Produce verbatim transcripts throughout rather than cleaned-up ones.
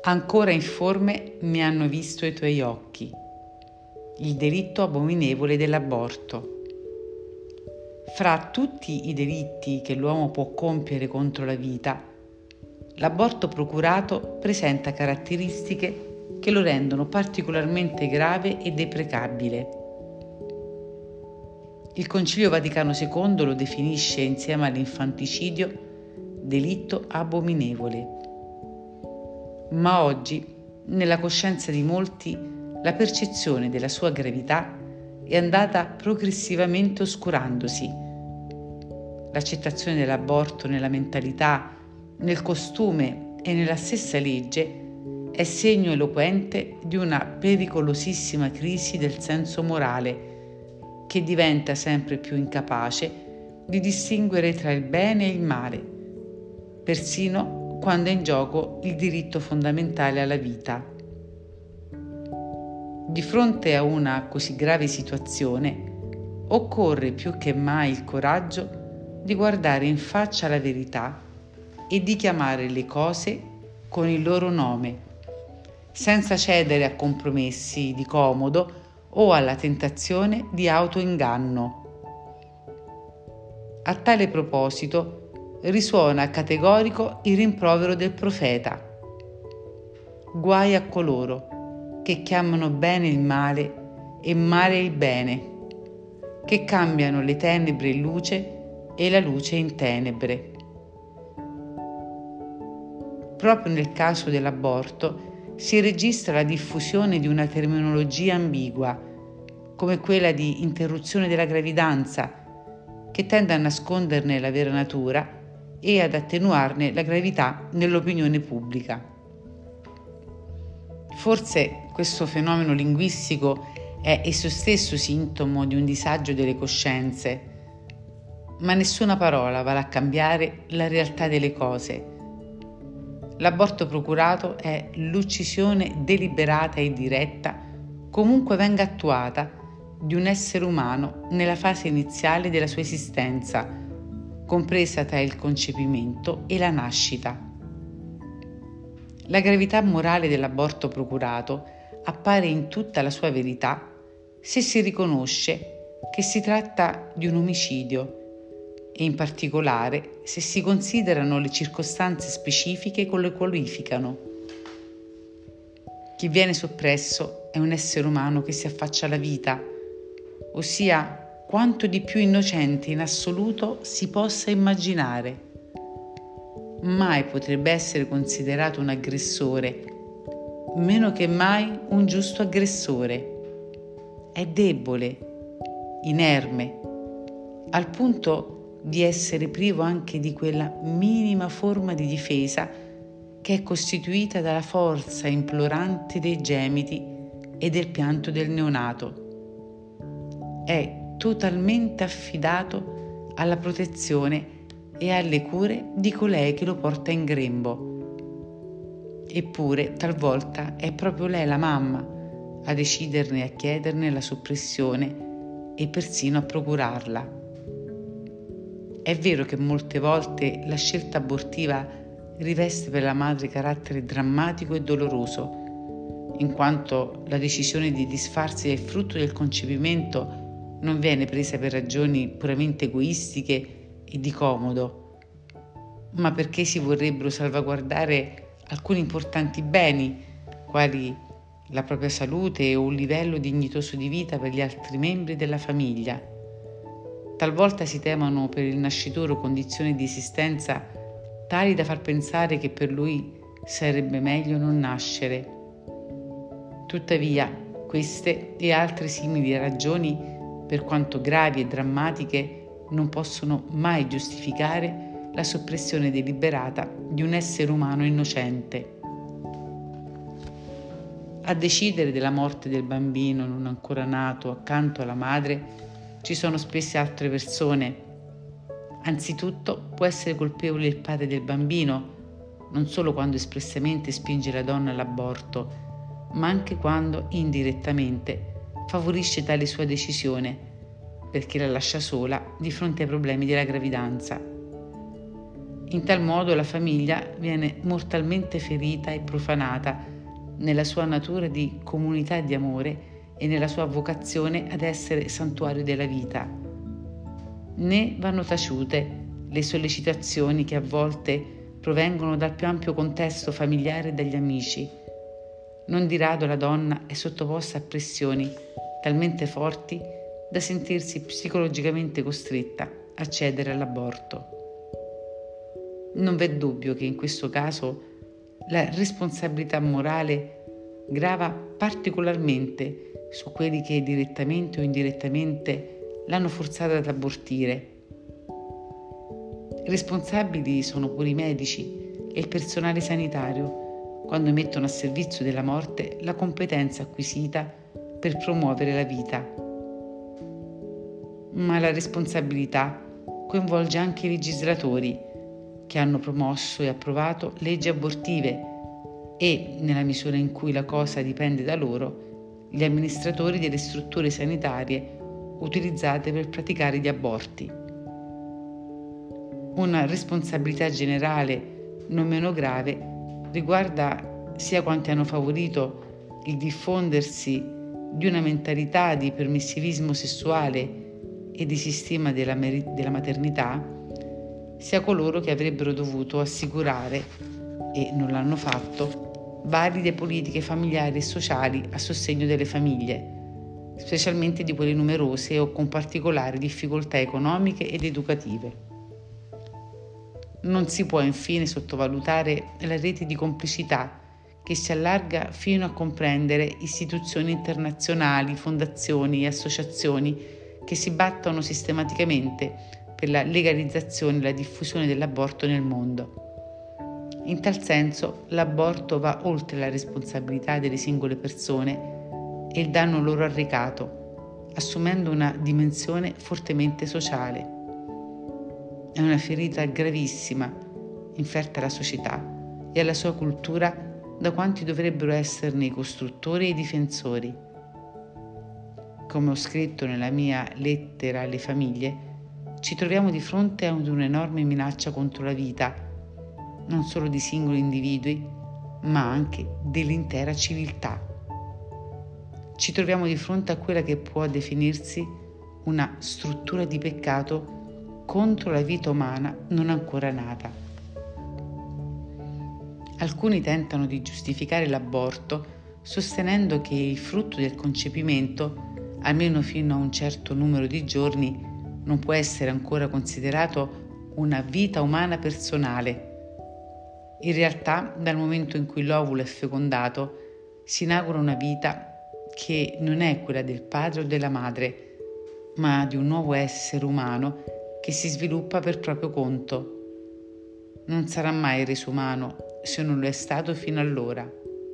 Ancora informe mi hanno visto i tuoi occhi. Il delitto abominevole dell'aborto. Fra tutti i delitti che l'uomo può compiere contro la vita, l'aborto procurato presenta caratteristiche che lo rendono particolarmente grave e deprecabile. Il Concilio Vaticano secondo lo definisce, insieme all'infanticidio, delitto abominevole. Ma oggi, nella coscienza di molti, la percezione della sua gravità è andata progressivamente oscurandosi. L'accettazione dell'aborto nella mentalità, nel costume e nella stessa legge è segno eloquente di una pericolosissima crisi del senso morale che diventa sempre più incapace di distinguere tra il bene e il male, persino quando è in gioco il diritto fondamentale alla vita. Di fronte a una così grave situazione, occorre più che mai il coraggio di guardare in faccia la verità e di chiamare le cose con il loro nome, senza cedere a compromessi di comodo o alla tentazione di autoinganno. A tale proposito, risuona categorico il rimprovero del profeta. Guai a coloro che chiamano bene il male e male il bene, che cambiano le tenebre in luce e la luce in tenebre. Proprio nel caso dell'aborto si registra la diffusione di una terminologia ambigua, come quella di interruzione della gravidanza, che tende a nasconderne la vera natura e ad attenuarne la gravità nell'opinione pubblica. Forse questo fenomeno linguistico è esso stesso sintomo di un disagio delle coscienze, ma nessuna parola vale a cambiare la realtà delle cose. L'aborto procurato è l'uccisione deliberata e diretta, comunque venga attuata, di un essere umano nella fase iniziale della sua esistenza, compresa tra il concepimento e la nascita. La gravità morale dell'aborto procurato appare in tutta la sua verità se si riconosce che si tratta di un omicidio e in particolare se si considerano le circostanze specifiche che lo qualificano. Chi viene soppresso è un essere umano che si affaccia alla vita, ossia quanto di più innocente in assoluto si possa immaginare. Mai potrebbe essere considerato un aggressore, meno che mai un giusto aggressore. È debole, inerme, al punto di essere privo anche di quella minima forma di difesa che è costituita dalla forza implorante dei gemiti e del pianto del neonato. È totalmente affidato alla protezione e alle cure di colei che lo porta in grembo. Eppure, talvolta è proprio lei, la mamma, a deciderne e a chiederne la soppressione e persino a procurarla. È vero che molte volte la scelta abortiva riveste per la madre carattere drammatico e doloroso, in quanto la decisione di disfarsi del frutto del concepimento non viene presa per ragioni puramente egoistiche e di comodo, ma perché si vorrebbero salvaguardare alcuni importanti beni, quali la propria salute o un livello dignitoso di vita per gli altri membri della famiglia. Talvolta si temono per il nascituro condizioni di esistenza tali da far pensare che per lui sarebbe meglio non nascere. Tuttavia, queste e altre simili ragioni, per quanto gravi e drammatiche, non possono mai giustificare la soppressione deliberata di un essere umano innocente. A decidere della morte del bambino non ancora nato accanto alla madre ci sono spesso altre persone. Anzitutto può essere colpevole il padre del bambino, non solo quando espressamente spinge la donna all'aborto, ma anche quando indirettamente favorisce tale sua decisione, perché la lascia sola di fronte ai problemi della gravidanza. In tal modo la famiglia viene mortalmente ferita e profanata nella sua natura di comunità di amore e nella sua vocazione ad essere santuario della vita. Né vanno taciute le sollecitazioni che a volte provengono dal più ampio contesto familiare e dagli amici. Non di rado la donna è sottoposta a pressioni talmente forti da sentirsi psicologicamente costretta a cedere all'aborto. Non v'è dubbio che in questo caso la responsabilità morale grava particolarmente su quelli che direttamente o indirettamente l'hanno forzata ad abortire. Responsabili sono pure i medici e il personale sanitario quando mettono a servizio della morte la competenza acquisita per promuovere la vita. Ma la responsabilità coinvolge anche i legislatori che hanno promosso e approvato leggi abortive e, nella misura in cui la cosa dipende da loro, gli amministratori delle strutture sanitarie utilizzate per praticare gli aborti. Una responsabilità generale non meno grave riguarda sia quanti hanno favorito il diffondersi di una mentalità di permissivismo sessuale e di sistema della, mer- della maternità, sia coloro che avrebbero dovuto assicurare, e non l'hanno fatto, valide politiche familiari e sociali a sostegno delle famiglie, specialmente di quelle numerose o con particolari difficoltà economiche ed educative. Non si può infine sottovalutare la rete di complicità che si allarga fino a comprendere istituzioni internazionali, fondazioni e associazioni che si battono sistematicamente per la legalizzazione e la diffusione dell'aborto nel mondo. In tal senso, l'aborto va oltre la responsabilità delle singole persone e il danno loro arrecato, assumendo una dimensione fortemente sociale. È una ferita gravissima, inferta alla società e alla sua cultura da quanti dovrebbero esserne i costruttori e i difensori. Come ho scritto nella mia lettera alle famiglie, ci troviamo di fronte ad un'enorme minaccia contro la vita, non solo di singoli individui, ma anche dell'intera civiltà. Ci troviamo di fronte a quella che può definirsi una struttura di peccato contro la vita umana non ancora nata. Alcuni tentano di giustificare l'aborto sostenendo che il frutto del concepimento, almeno fino a un certo numero di giorni, non può essere ancora considerato una vita umana personale. In realtà, dal momento in cui l'ovulo è fecondato, si inaugura una vita che non è quella del padre o della madre, ma di un nuovo essere umano che si sviluppa per proprio conto. Non sarà mai reso umano se non lo è stato fino allora.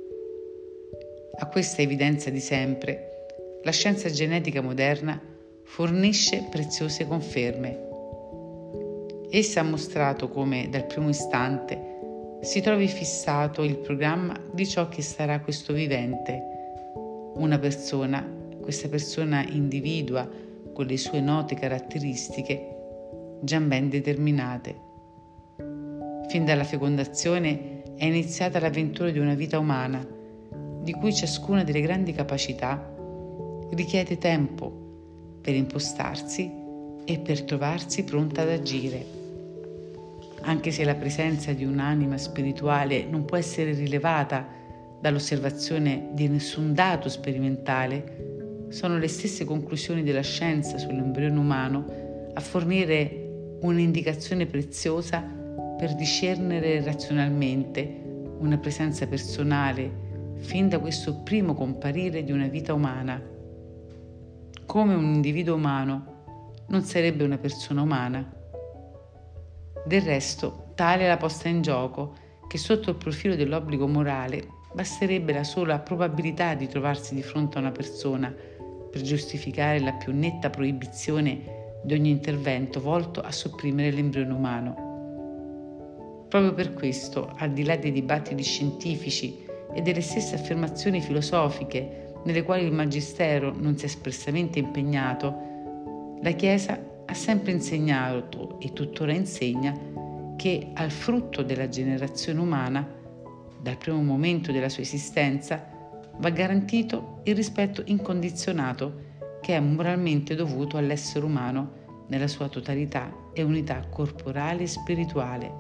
A questa evidenza di sempre, la scienza genetica moderna fornisce preziose conferme. Essa ha mostrato come, dal primo istante, si trovi fissato il programma di ciò che sarà questo vivente. Una persona, questa persona individua con le sue note caratteristiche già ben determinate. Fin dalla fecondazione è iniziata l'avventura di una vita umana, di cui ciascuna delle grandi capacità richiede tempo per impostarsi e per trovarsi pronta ad agire. Anche se la presenza di un'anima spirituale non può essere rilevata dall'osservazione di nessun dato sperimentale, sono le stesse conclusioni della scienza sull'embrione umano a fornire un'indicazione preziosa per discernere razionalmente una presenza personale fin da questo primo comparire di una vita umana. Come un individuo umano non sarebbe una persona umana. Del resto, tale è la posta in gioco che sotto il profilo dell'obbligo morale basterebbe la sola probabilità di trovarsi di fronte a una persona per giustificare la più netta proibizione di ogni intervento volto a sopprimere l'embrione umano. Proprio per questo, al di là dei dibattiti scientifici e delle stesse affermazioni filosofiche nelle quali il Magistero non si è espressamente impegnato, la Chiesa ha sempre insegnato e tuttora insegna che al frutto della generazione umana, dal primo momento della sua esistenza, va garantito il rispetto incondizionato che è moralmente dovuto all'essere umano nella sua totalità e unità corporale e spirituale.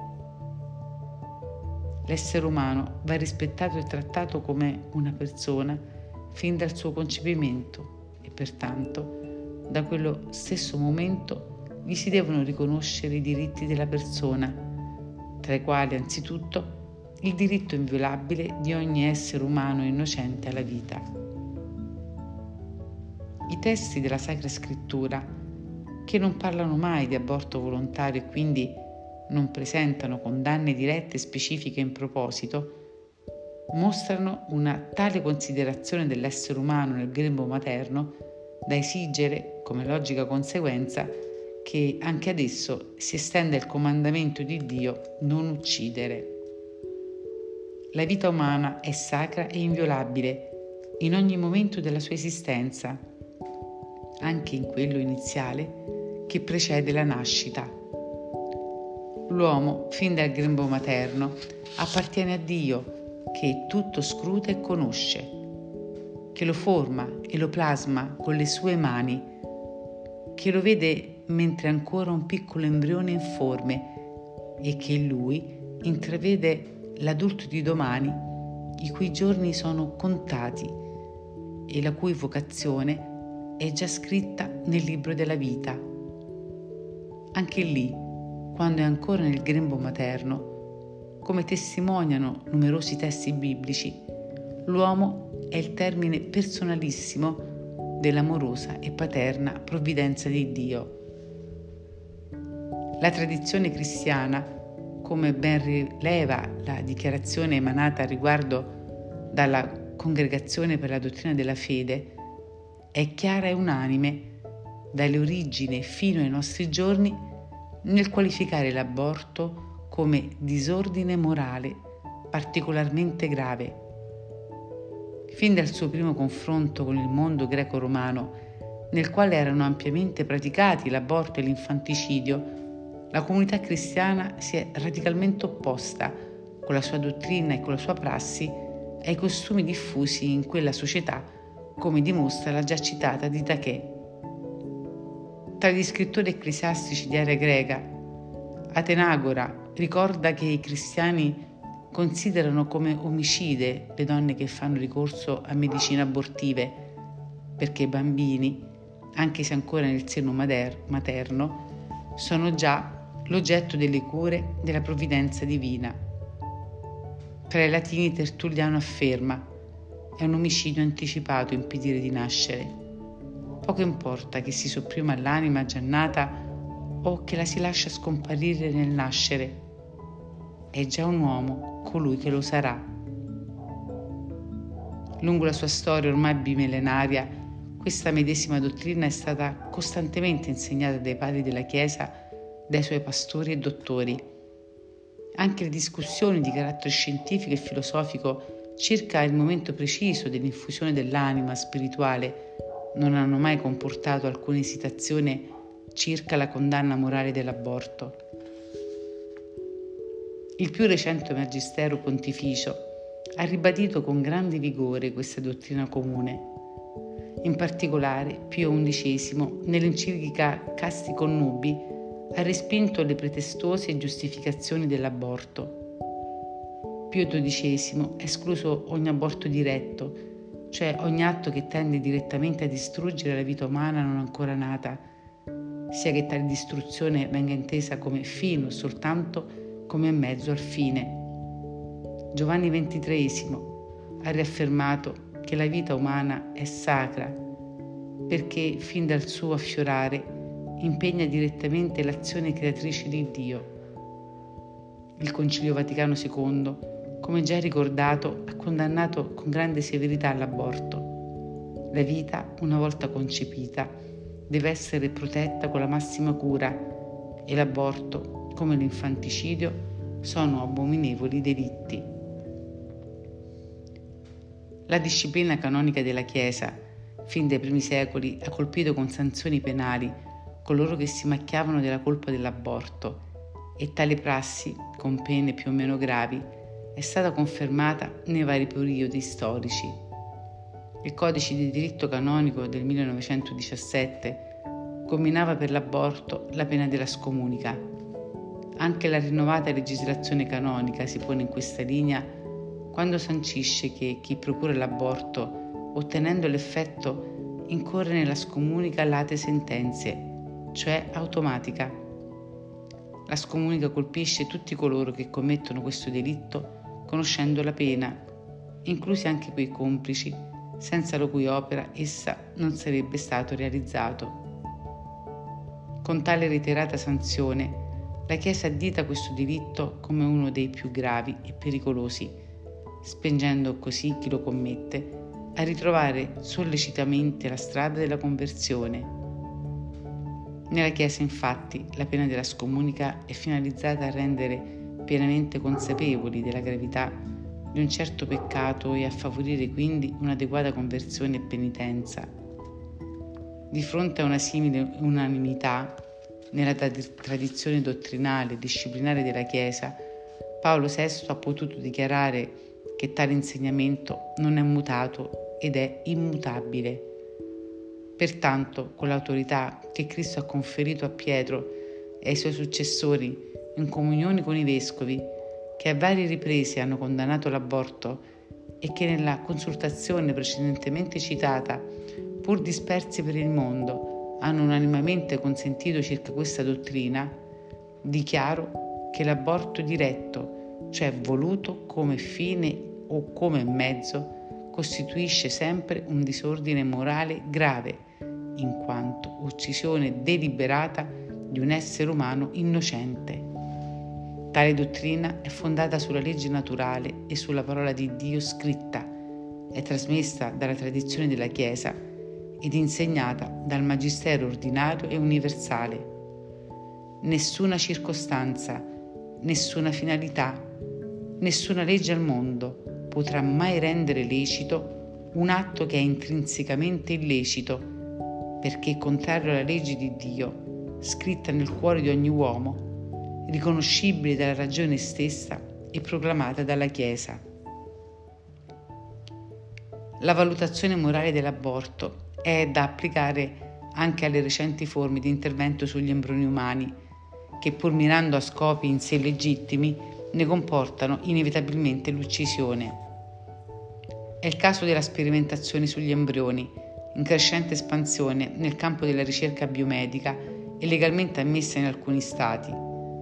L'essere umano va rispettato e trattato come una persona fin dal suo concepimento e pertanto da quello stesso momento gli si devono riconoscere i diritti della persona, tra i quali anzitutto il diritto inviolabile di ogni essere umano innocente alla vita. I testi della Sacra Scrittura, che non parlano mai di aborto volontario e quindi non presentano condanne dirette e specifiche in proposito, mostrano una tale considerazione dell'essere umano nel grembo materno da esigere, come logica conseguenza, che anche ad esso si estenda il comandamento di Dio non uccidere. La vita umana è sacra e inviolabile in ogni momento della sua esistenza, anche in quello iniziale che precede la nascita. L'uomo, fin dal grembo materno, appartiene a Dio, che tutto scruta e conosce, che lo forma e lo plasma con le sue mani, che lo vede mentre è ancora un piccolo embrione informe e che in lui intravede l'adulto di domani, i cui giorni sono contati e la cui vocazione è già scritta nel libro della vita. Anche lì, quando è ancora nel grembo materno, come testimoniano numerosi testi biblici, l'uomo è il termine personalissimo dell'amorosa e paterna provvidenza di Dio. La tradizione cristiana, come ben rileva la dichiarazione emanata a riguardo dalla Congregazione per la Dottrina della Fede, è chiara e unanime, dalle origini fino ai nostri giorni, nel qualificare l'aborto come disordine morale particolarmente grave. Fin dal suo primo confronto con il mondo greco-romano, nel quale erano ampiamente praticati l'aborto e l'infanticidio, la comunità cristiana si è radicalmente opposta, con la sua dottrina e con la sua prassi, ai costumi diffusi in quella società, come dimostra la già citata Didache. Tra gli scrittori ecclesiastici di area greca, Atenagora ricorda che i cristiani considerano come omicide le donne che fanno ricorso a medicine abortive, perché i bambini, anche se ancora nel seno materno, sono già l'oggetto delle cure della provvidenza divina. Tra i latini Tertulliano afferma: è un omicidio anticipato impedire di nascere. Poco importa che si sopprima l'anima già nata o che la si lascia scomparire nel nascere. È già un uomo colui che lo sarà. Lungo la sua storia ormai bimillenaria, questa medesima dottrina è stata costantemente insegnata dai padri della Chiesa, dai suoi pastori e dottori. Anche le discussioni di carattere scientifico e filosofico circa il momento preciso dell'infusione dell'anima spirituale non hanno mai comportato alcuna esitazione circa la condanna morale dell'aborto. Il più recente Magistero Pontificio ha ribadito con grande vigore questa dottrina comune. In particolare, Pio undicesimo, nell'enciclica Casti Connubi, ha respinto le pretestose giustificazioni dell'aborto. Pio dodicesimo ha escluso ogni aborto diretto, cioè ogni atto che tende direttamente a distruggere la vita umana non ancora nata, sia che tale distruzione venga intesa come fine o soltanto come mezzo al fine. Giovanni ventitreesimo ha riaffermato che la vita umana è sacra perché fin dal suo affiorare impegna direttamente l'azione creatrice di Dio. Il Concilio Vaticano secondo, come già ricordato, ha condannato con grande severità l'aborto. La vita, una volta concepita, deve essere protetta con la massima cura e l'aborto, come l'infanticidio, sono abominevoli delitti. La disciplina canonica della Chiesa, fin dai primi secoli, ha colpito con sanzioni penali coloro che si macchiavano della colpa dell'aborto e tale prassi, con pene più o meno gravi, è stata confermata nei vari periodi storici. Il Codice di diritto canonico del millenovecentodiciassette comminava per l'aborto la pena della scomunica. Anche la rinnovata legislazione canonica si pone in questa linea quando sancisce che chi procura l'aborto, ottenendo l'effetto, incorre nella scomunica late sentenze, cioè automatica. La scomunica colpisce tutti coloro che commettono questo delitto conoscendo la pena, inclusi anche quei complici, senza la cui opera essa non sarebbe stato realizzato. Con tale reiterata sanzione, la Chiesa addita questo delitto come uno dei più gravi e pericolosi, spingendo così chi lo commette a ritrovare sollecitamente la strada della conversione. Nella Chiesa, infatti, la pena della scomunica è finalizzata a rendere pienamente consapevoli della gravità di un certo peccato e a favorire quindi un'adeguata conversione e penitenza. Di fronte a una simile unanimità nella tradizione dottrinale e disciplinare della Chiesa, Paolo sesto ha potuto dichiarare che tale insegnamento non è mutato ed è immutabile. Pertanto, con l'autorità che Cristo ha conferito a Pietro e ai suoi successori in comunione con i vescovi, che a varie riprese hanno condannato l'aborto e che nella consultazione precedentemente citata, pur dispersi per il mondo, hanno unanimemente consentito circa questa dottrina, dichiaro che l'aborto diretto, cioè voluto come fine o come mezzo, costituisce sempre un disordine morale grave, in quanto uccisione deliberata di un essere umano innocente. Tale dottrina è fondata sulla legge naturale e sulla parola di Dio scritta, è trasmessa dalla tradizione della Chiesa ed insegnata dal Magistero ordinario e universale. Nessuna circostanza, nessuna finalità, nessuna legge al mondo potrà mai rendere lecito un atto che è intrinsecamente illecito, perché è contrario alla legge di Dio, scritta nel cuore di ogni uomo, riconoscibile dalla ragione stessa e proclamata dalla Chiesa. La valutazione morale dell'aborto è da applicare anche alle recenti forme di intervento sugli embrioni umani, che pur mirando a scopi in sé legittimi, ne comportano inevitabilmente l'uccisione. È il caso della sperimentazione sugli embrioni, in crescente espansione nel campo della ricerca biomedica e legalmente ammessa in alcuni stati.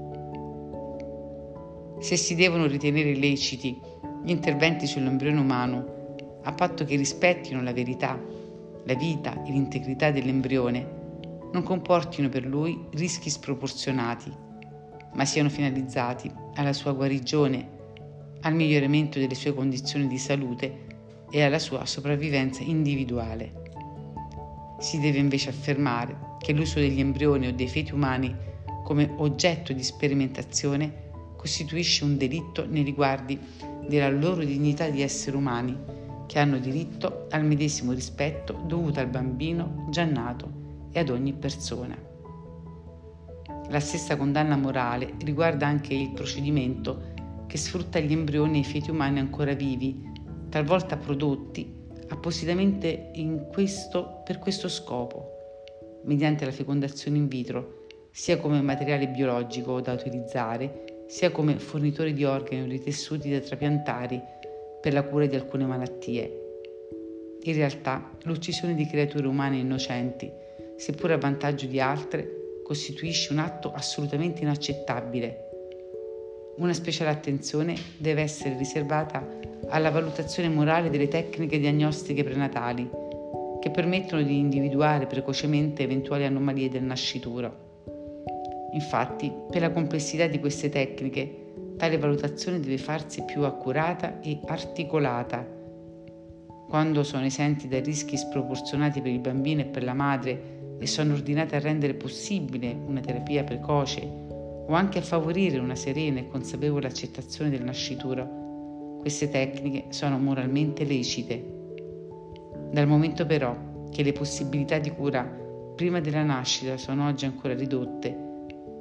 Se si devono ritenere leciti gli interventi sull'embrione umano, a patto che rispettino la verità, la vita e l'integrità dell'embrione, non comportino per lui rischi sproporzionati, ma siano finalizzati alla sua guarigione, al miglioramento delle sue condizioni di salute e alla sua sopravvivenza individuale. Si deve invece affermare che l'uso degli embrioni o dei feti umani come oggetto di sperimentazione costituisce un delitto nei riguardi della loro dignità di esseri umani, che hanno diritto al medesimo rispetto dovuto al bambino già nato e ad ogni persona. La stessa condanna morale riguarda anche il procedimento che sfrutta gli embrioni e i feti umani ancora vivi, talvolta prodotti appositamente in questo, per questo scopo, mediante la fecondazione in vitro, sia come materiale biologico da utilizzare, sia come fornitori di organi o di tessuti da trapiantare per la cura di alcune malattie. In realtà, l'uccisione di creature umane innocenti, seppur a vantaggio di altre, costituisce un atto assolutamente inaccettabile. Una speciale attenzione deve essere riservata alla valutazione morale delle tecniche diagnostiche prenatali, che permettono di individuare precocemente eventuali anomalie del nascituro. Infatti, per la complessità di queste tecniche, tale valutazione deve farsi più accurata e articolata. Quando sono esenti da rischi sproporzionati per il bambino e per la madre e sono ordinate a rendere possibile una terapia precoce o anche a favorire una serena e consapevole accettazione del nascituro, queste tecniche sono moralmente lecite. Dal momento però che le possibilità di cura prima della nascita sono oggi ancora ridotte,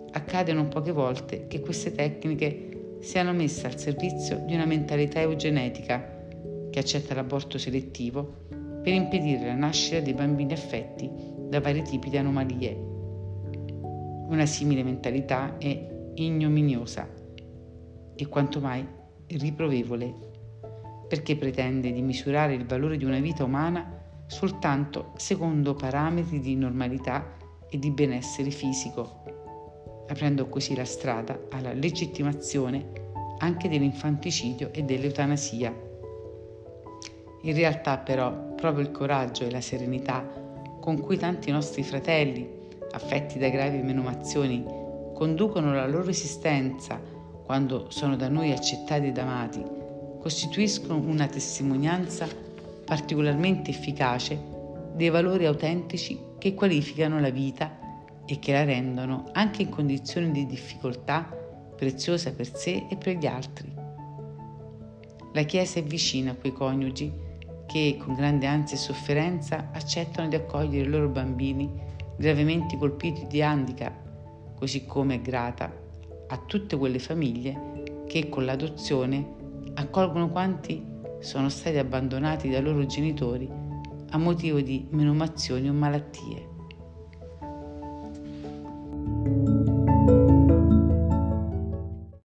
accade non poche volte che queste tecniche siano messe al servizio di una mentalità eugenetica che accetta l'aborto selettivo per impedire la nascita dei bambini affetti da vari tipi di anomalie. Una simile mentalità è ignominiosa e quanto mai riprovevole, perché pretende di misurare il valore di una vita umana soltanto secondo parametri di normalità e di benessere fisico, aprendo così la strada alla legittimazione anche dell'infanticidio e dell'eutanasia. In realtà, però, proprio il coraggio e la serenità con cui tanti nostri fratelli, affetti da gravi menomazioni, conducono la loro esistenza quando sono da noi accettati ed amati, costituiscono una testimonianza particolarmente efficace dei valori autentici che qualificano la vita e che la rendono, anche in condizioni di difficoltà, preziosa per sé e per gli altri. La Chiesa è vicina a quei coniugi che, con grande ansia e sofferenza, accettano di accogliere i loro bambini gravemente colpiti di handicap, così come è grata a tutte quelle famiglie che, con l'adozione, accolgono quanti sono stati abbandonati dai loro genitori a motivo di menomazioni o malattie.